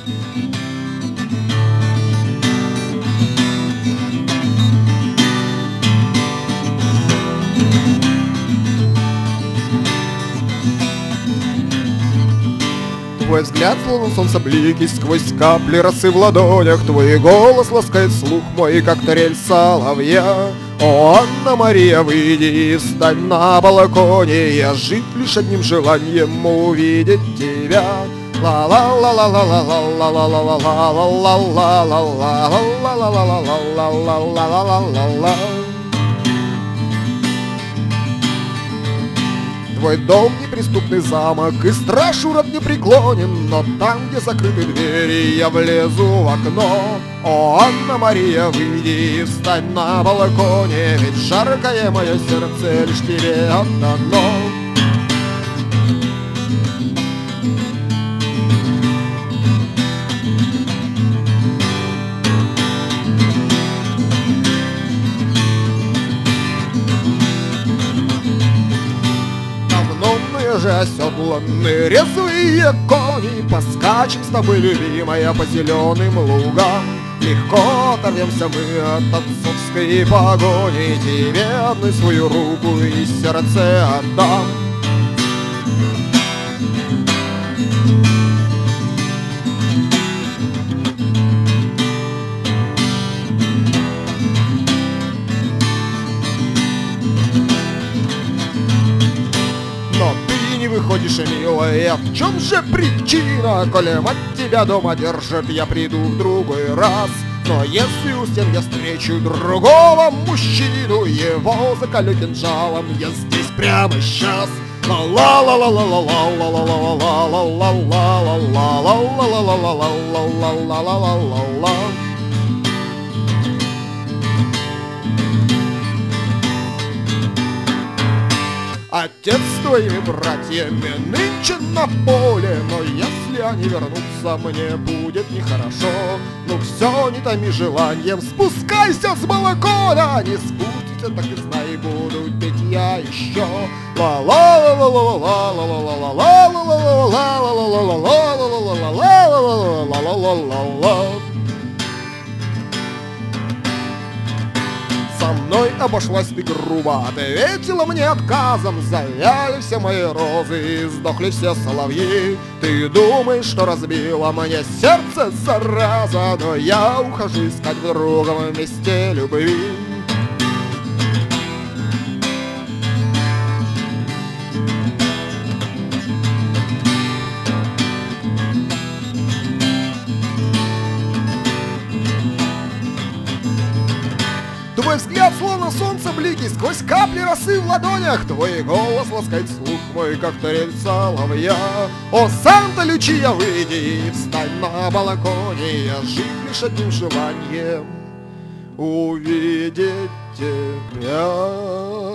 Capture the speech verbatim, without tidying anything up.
Твой взгляд, словно солнце блики, сквозь капли росы в ладонях. Твой голос ласкает слух мой, как трель соловья. О, Анна-Мария, выйди и встань на балконе. Я жить лишь одним желанием увидеть тебя. ла ла ла ла ла ла ла ла ла ла ла ла ла ла ла ла ла ла ла. Твой дом — неприступный замок, и страж урод непреклонен, но там, где закрыты двери, я влезу в окно. О, Анна-Мария, выйди и встань на балконе, ведь жаркое мое сердце лишь тебе отдано. Же оседланы резвые кони, поскачем с тобой, любимая, по зеленым лугам. Легко оторвемся мы от отцовской погони, тебе одной свою руку и сердце отдам. Выходишь, милая, в чем же причина? Коли мать тебя дома держит, я приду в другой раз. Но если у стен я встречу другого мужчину, его заколю кинжалом я здесь прямо сейчас. ла ла ла ла ла ла ла ла ла ла ла ла ла ла ла ла ла ла ла. Отец с твоими братьями нынче на поле, но если они вернутся, мне будет нехорошо. Ну все, не томи желанием, спускайся с балкона. Не спустится, так и знай, буду петь я еще. ла ла ла ла ла ла ла ла ла ла ла ла ла ла ла ла. Со мной обошлась ты грубо, ответила мне отказом. Завяли все мои розы и сдохли все соловьи. Ты думаешь, что разбила мне сердце, зараза, но я ухожу искать в другом месте любви. Твой взгляд, словно солнце блики, сквозь капли росы в ладонях. Твой голос ласкает слух мой, как трель соловья. О, Санта Лючия, выйди и встань на балконе. Я жив лишь одним желанием увидеть тебя.